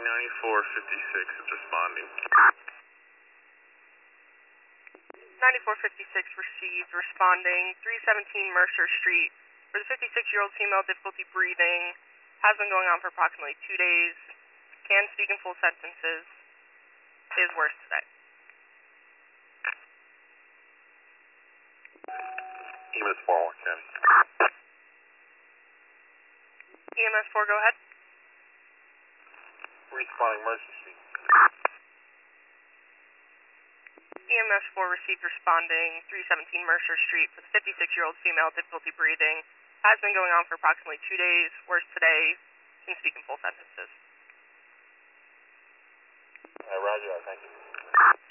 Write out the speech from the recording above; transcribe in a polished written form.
9456 is responding. 9456 received, responding, 317 Mercer Street. For the 56-year-old female, difficulty breathing, has been going on for approximately 2 days, can speak in full sentences, is worse today. EMS 4, what can? EMS 4, go ahead. Responding Mercer Street. EMS 4 received, responding, 317 Mercer Street. For the 56-year-old female, difficulty breathing, has been going on for approximately 2 days, worse today, can speak in full sentences. Roger that, thank you.